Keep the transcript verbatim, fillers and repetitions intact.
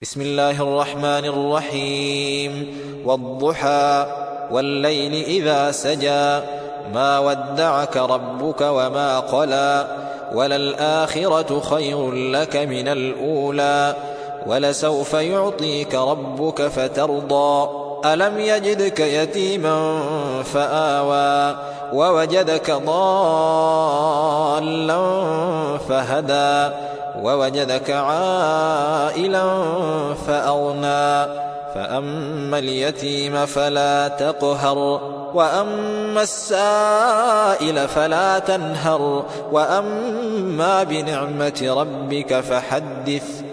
بسم الله الرحمن الرحيم. والضحى والليل إذا سجى ما ودعك ربك وما قلى وللآخرة خير لك من الأولى ولسوف يعطيك ربك فترضى ألم يجدك يتيما فآوى ووجدك ضالا فهدى ووجدك عائلا فأغنى فأما اليتيم فلا تقهر وأما السائل فلا تنهر وأما بنعمة ربك فحدث